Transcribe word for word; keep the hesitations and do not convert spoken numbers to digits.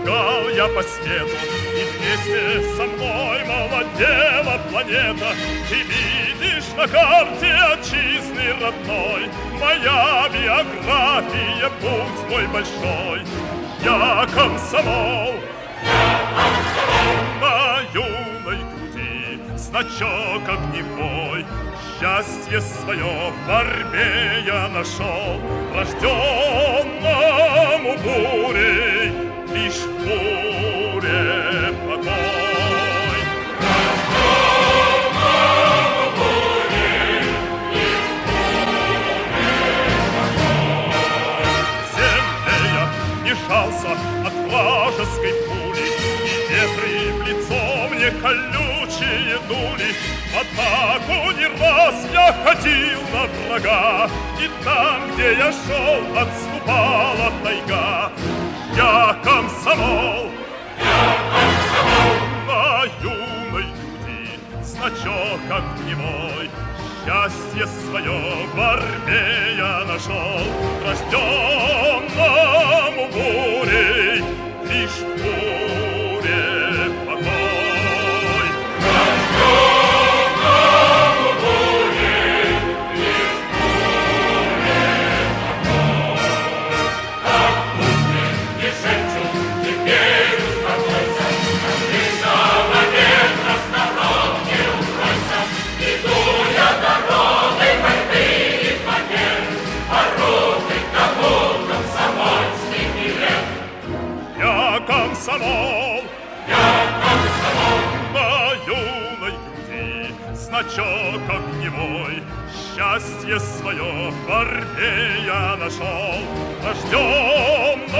шагал я по свету, и вместе со мной молодела планета. Ты видишь на карте отчизны родной моя биография, путь мой большой. Я комсомол, я комсомол. На юной груди значок огневой. Счастье свое в борьбе я нашел, рожденному бурей, лишь в буре покой. Рожденному бурей, лишь в буре покой. В земле я не жался от вражеской пули, и ветры в лицо мне колючие дули. В атаку не раз я ходил на врага, и там, где я шел, отступала тайга. Я комсомол, я комсомол. На юной груди значок огневой. Счастье свое в борьбе я нашел, рожденному бурей, лишь в буре покой. Рожденному бурей, лишь в буре покой. Как пустынь не шепчут, теперь успокойся, Отвечного ветра с дорог не укройся. Иду я дорогой борьбы и побед, дорогой к тому комсомольский билет. Я комсомол, Я комсомол. на юной груди значок огневой. Счастье свое в борьбе я нашел, рожден